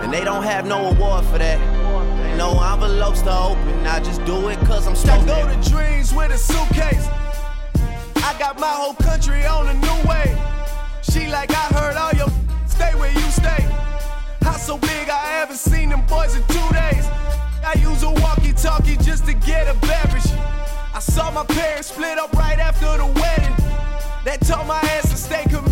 And they don't have no award for that. No envelopes to open, I just do it cause I'm smoking. I go to dreams with a suitcase. I got my whole country on a new way. She like, I heard all your stay where you stay. House so big, I haven't seen them boys in 2 days. I use a walkie-talkie just to get a beverage. I saw my parents split up right after the wedding. That told my ass to stay committed.